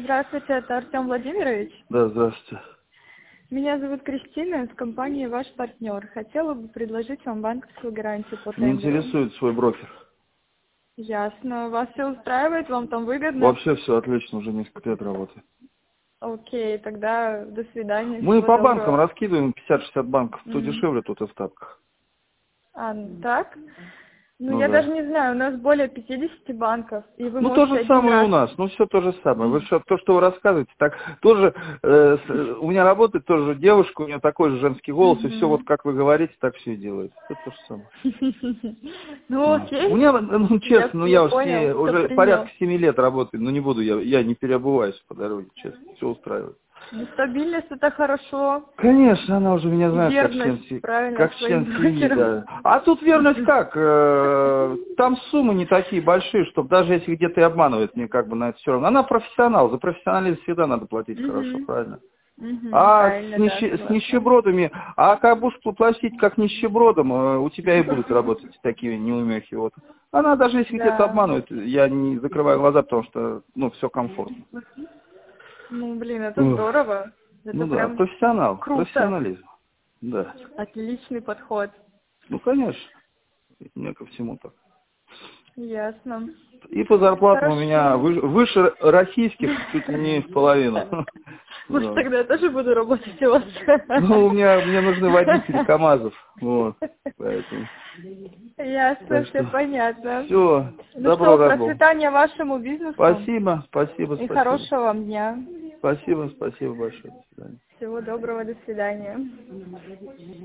Здравствуйте, это Артем Владимирович. Да, здравствуйте. Меня зовут Кристина, из компании «Ваш партнер». Хотела бы предложить вам банковскую гарантию по Не тендеру. интересует свой брокер. Ясно. Вас все устраивает? Вам там выгодно? Вообще все отлично, уже несколько лет работаю. Окей, тогда до свидания. Мы Всего по доброго. банкам раскидываем 50-60 банков. Кто Мгм. дешевле, тот и в тапках. Так? Ну, Ну я да. даже не знаю, у нас более 50 банков, и вы Ну то можете же один самое и у раз... нас. Ну все то же самое. Вы что, то, что вы рассказываете, так тоже у меня работает тоже девушка, у нее такой же женский голос, и все вот Мгм. как вы говорите, так все и делает. Это то же самое. Ну, У окей. меня, ну честно, ну Я я уж понял, не, все уже принял. порядка 7 лет работаю, но не буду, я не переобуваюсь по дороге, честно, все устраивает. Ну, стабильность — это хорошо. Конечно, она уже меня И знает верность, правильно, как член своим семьи, брокерам. да. А тут верность как? Там суммы не такие большие, чтобы даже если где-то и обманывает, мне как бы на это все равно. Она профессионал, за профессионализм всегда надо платить хорошо, Мгм. правильно? Мгм. А Правильно, да, с согласна. нищебродами, а как будешь платить как нищебродом, у тебя и будут работать такие неумехи. Вот. Она даже если где-то Да. обманывает, я не закрываю глаза, потому что, ну, все комфортно. Ну, блин, это Ох, здорово. Это ну да, прям профессионал, круто. профессионализм, да. Отличный подход. Ну, конечно. У меня ко всему так. Ясно. И по зарплатам у меня Хорошо. выше российских чуть ли не в половину. Может, Вот. тогда я тоже буду работать у вас? Ну, мне нужны водители КАМАЗов. Вот. Поэтому. Ясно, Так все что понятно. все. Ну Добро, что, добро. процветания вашему бизнесу Спасибо, спасибо, и спасибо. хорошего вам дня. Спасибо, спасибо большое. До свидания. Всего доброго, до свидания.